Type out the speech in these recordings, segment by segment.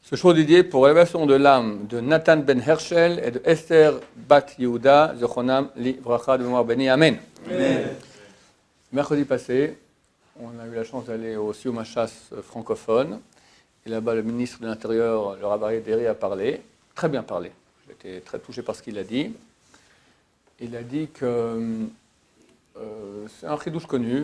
Ce show dédié pour l'élévation de l'âme de Nathan ben Herschel et de Esther bat Yehuda, Zochonam li Vracha de mémoire béni. Amen. Amen. Mercredi passé, on a eu la chance d'aller au Sioum HaShas francophone. Et là-bas, le ministre de l'Intérieur, le Rabbi Deri, a parlé, très bien parlé. J'étais très touché par ce qu'il a dit. Il a dit que c'est un chidouche connu.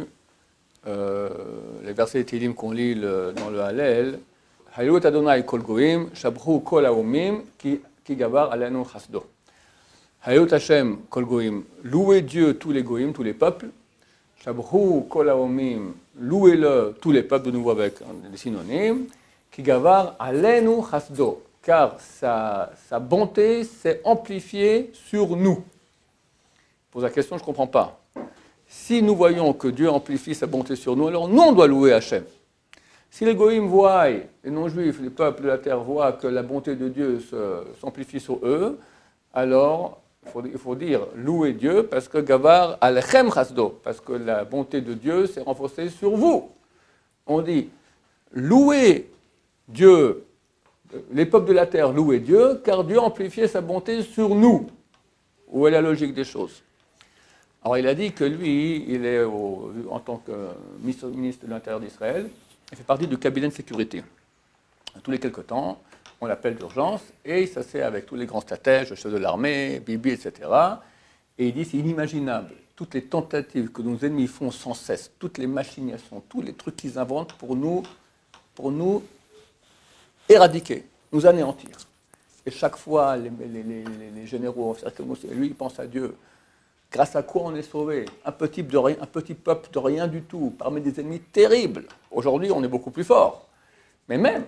Les versets de Tehillim qu'on lit dans le Hallel, Hayut Adonai kol goyim, shabru kol haomim, ki gavar alenu chasdo. Hayut Hashem kol goyim, louez Dieu tous les goyim, tous les peuples. Shabru kol haomim, louez-le tous les peuples, de nouveau avec des synonymes. Ki gavar alenu chasdo, car sa bonté s'est amplifiée sur nous. Pour la question, je ne comprends pas. Si nous voyons que Dieu amplifie sa bonté sur nous, alors nous, on doit louer Hachem. Si les goïms voient, les non-juifs, les peuples de la terre voient que la bonté de Dieu s'amplifie sur eux, alors il faut dire louer Dieu parce que Gavar alechem chasdo, parce que la bonté de Dieu s'est renforcée sur vous. On dit louez Dieu, les peuples de la terre louez Dieu, car Dieu a amplifié sa bonté sur nous. Où est la logique des choses? Alors il a dit que lui, il est en tant que ministre de l'Intérieur d'Israël, il fait partie du cabinet de sécurité. Tous les quelques temps, on l'appelle d'urgence et il s'assied avec tous les grands stratèges, le chef de l'armée, Bibi, etc. Et il dit c'est inimaginable, toutes les tentatives que nos ennemis font sans cesse, toutes les machinations, tous les trucs qu'ils inventent pour nous éradiquer, nous anéantir. Et chaque fois, les généraux, lui, il pense à Dieu. Grâce à quoi on est sauvé? Un petit peuple de rien du tout, parmi des ennemis terribles. Aujourd'hui, on est beaucoup plus fort. Mais même.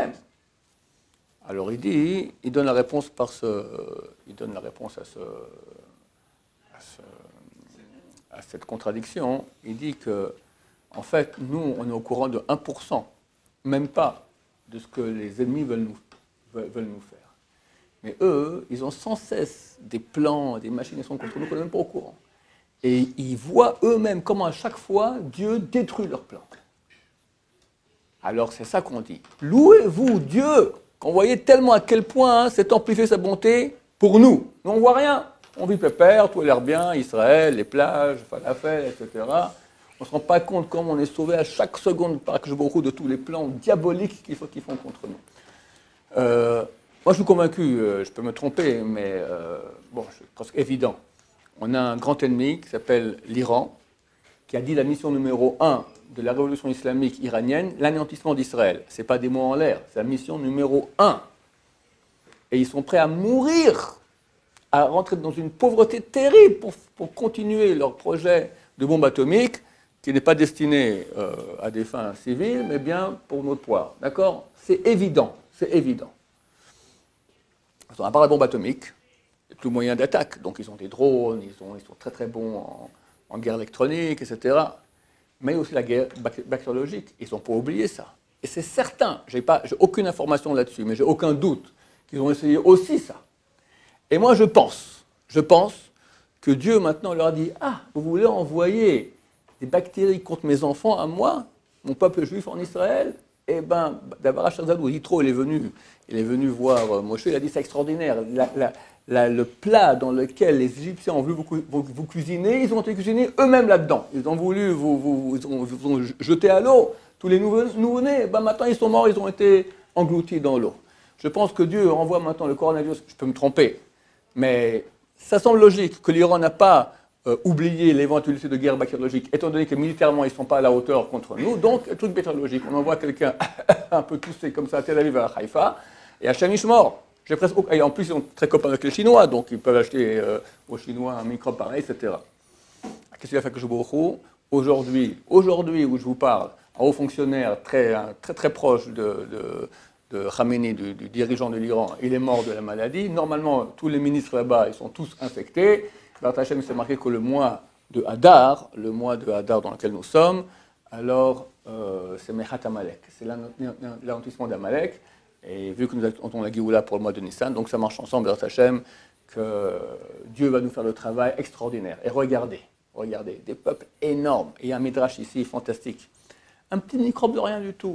Alors il donne la réponse à cette contradiction. Il dit que, en fait, nous, on est au courant de 1%, même pas, de ce que les ennemis veulent nous faire. Mais eux, ils ont sans cesse des plans, des machinations contre nous qu'on n'est même pas au courant. Et ils voient eux-mêmes comment à chaque fois Dieu détruit leurs plans. Alors c'est ça qu'on dit. Louez-vous Dieu, qu'on voyait tellement à quel point c'est amplifié sa bonté pour nous. Nous on ne voit rien. On vit pépère, tout a l'air bien, Israël, les plages, falafel, etc. On ne se rend pas compte comment on est sauvé à chaque seconde par Akadosh Baruch Hu de tous les plans diaboliques qu'ils font contre nous. Moi, je suis convaincu, je peux me tromper, mais c'est presque évident. On a un grand ennemi qui s'appelle l'Iran, qui a dit la mission numéro 1 de la révolution islamique iranienne, l'anéantissement d'Israël. Ce n'est pas des mots en l'air, c'est la mission numéro 1. Et ils sont prêts à mourir, à rentrer dans une pauvreté terrible pour continuer leur projet de bombe atomique, qui n'est pas destiné à des fins civiles, mais bien pour notre poire. D'accord? C'est évident, c'est évident. Ils ont pas la bombe atomique, il n'y a plus moyen d'attaque. Donc ils ont des drones, ils sont très très bons en guerre électronique, etc. Mais aussi la guerre bactériologique. Ils n'ont pas oublié ça. Et c'est certain, j'ai aucune information là-dessus, mais j'ai aucun doute qu'ils ont essayé aussi ça. Et moi je pense que Dieu maintenant leur a dit « Ah, vous voulez envoyer des bactéries contre mes enfants à moi, mon peuple juif en Israël ?» Eh bien, d'abord, Zadou, Yitro, il est venu voir Moshe, il a dit c'est extraordinaire. Le plat dans lequel les Égyptiens ont voulu vous cuisiner, ils ont été cuisinés eux-mêmes là-dedans. Ils ont voulu vous ont jeté à l'eau. Tous les nouveau-nés, maintenant ils sont morts, ils ont été engloutis dans l'eau. Je pense que Dieu envoie maintenant le coronavirus, je peux me tromper, mais ça semble logique que l'Iran n'a pas oublier l'éventualité de guerre bactériologique, étant donné que militairement, ils ne sont pas à la hauteur contre nous. Donc, truc bactériologique. On envoie quelqu'un un peu toussé comme ça à Tel Aviv, à Haïfa, et Hachem Ishmor. Et en plus, ils sont très copains avec les Chinois, donc ils peuvent acheter aux Chinois un microbe pareil, etc. Qu'est-ce qu'il a fait que je vous aujourd'hui où je vous parle, un haut fonctionnaire très proche de Khamenei, du dirigeant de l'Iran, il est mort de la maladie. Normalement, tous les ministres là-bas, ils sont tous infectés. Hachem s'est marqué que le mois de Hadar dans lequel nous sommes, alors c'est Mechat Amalek, c'est l'anéantissement d'Amalek, et vu que nous attendons la Géoula pour le mois de Nissan, donc ça marche ensemble, Hachem, que Dieu va nous faire le travail extraordinaire. Et regardez, des peuples énormes, et un midrash ici fantastique, un petit microbe de rien du tout,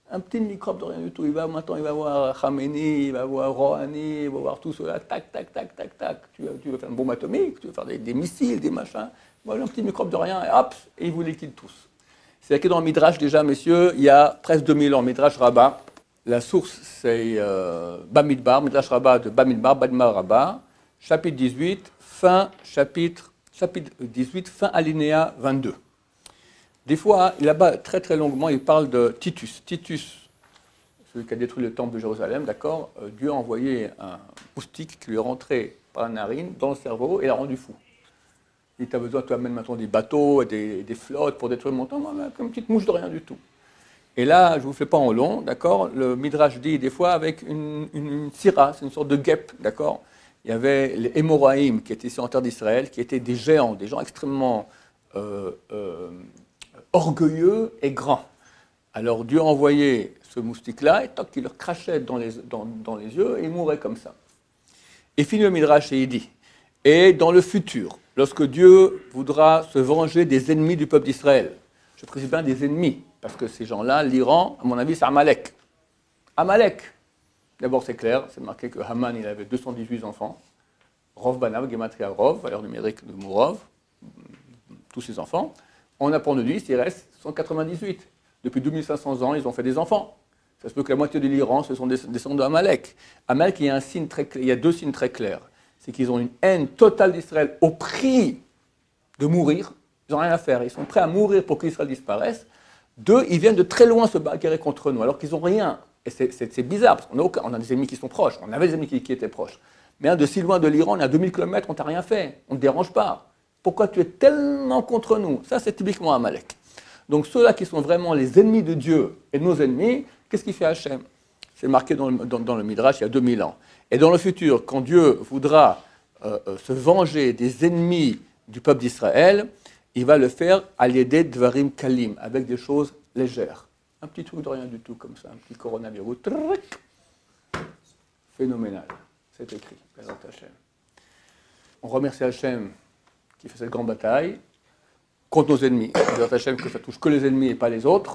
Un petit microbe de rien du tout. Maintenant, il va voir Khamenei, il va voir Rouhani, il va voir tout cela. Tac, tac, tac, tac, tac. Tu veux faire une bombe atomique, tu veux faire des missiles, des machins. Voilà un petit microbe de rien, et hop, et il vous liquide tous. C'est écrit dans le Midrash déjà, messieurs, il y a presque 2000 ans, Midrash Rabbah. La source, c'est Bamidbar, Midrash Rabbah de Bamidbar, Bamidbar Rabbah, chapitre 18, chapitre 18, fin alinéa 22. Des fois, là-bas, très très longuement, il parle de Titus. Titus, celui qui a détruit le temple de Jérusalem, d'accord, Dieu a envoyé un moustique qui lui est rentré par la narine, dans le cerveau, et l'a rendu fou. Il t'a besoin, tu amènes maintenant des bateaux, des flottes pour détruire le montant, comme une petite mouche de rien du tout. Et là, je ne vous fais pas en long, d'accord, le Midrash dit des fois avec une syrah, c'est une sorte de guêpe, d'accord. Il y avait les Hémoraïm qui étaient ici en terre d'Israël, qui étaient des géants, des gens extrêmement orgueilleux et grands. Alors Dieu a envoyé ce moustique-là, et toc, il leur crachait dans les yeux, et ils mouraient comme ça. Et finit le Midrash et il dit, et dans le futur, lorsque Dieu voudra se venger des ennemis du peuple d'Israël, je précise bien des ennemis, parce que ces gens-là, l'Iran, à mon avis, c'est Amalek. Amalek. D'abord, c'est clair, c'est marqué que Haman, il avait 218 enfants. Rov Banav, Gematria Rov, valeur numérique de Mourov, tous ses enfants. On apprend de lui, il reste 198. Depuis 2500 ans, ils ont fait des enfants. Ça se peut que la moitié de l'Iran, ce sont des descendants d'Amalek. Amalek, il y a deux signes très clairs. C'est qu'ils ont une haine totale d'Israël au prix de mourir. Ils n'ont rien à faire. Ils sont prêts à mourir pour qu'Israël disparaisse. Deux, ils viennent de très loin se bagarrer contre nous, alors qu'ils n'ont rien. Et c'est bizarre, parce qu'on a des ennemis qui sont proches. On avait des ennemis qui étaient proches. Mais de si loin de l'Iran, on est à 2000 km, on ne t'a rien fait. On ne te dérange pas. Pourquoi tu es tellement contre nous? Ça, c'est typiquement Amalek. Donc ceux-là qui sont vraiment les ennemis de Dieu et nos ennemis, qu'est-ce qu'il fait Hachem? C'est marqué dans le Midrash il y a 2000 ans. Et dans le futur, quand Dieu voudra se venger des ennemis du peuple d'Israël, il va le faire à l'aider Dvarim Kalim, avec des choses légères. Un petit truc de rien du tout comme ça, un petit coronavirus. Phénoménal. C'est écrit. On remercie Hachem qui fait cette grande bataille contre nos ennemis. Bézat Hachem que ça touche que les ennemis et pas les autres.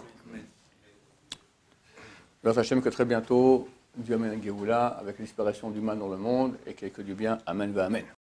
Bézat Hachem que très bientôt Dieu amène un Géoula avec l'expiration du mal dans le monde et que du bien. Amen, va Amen.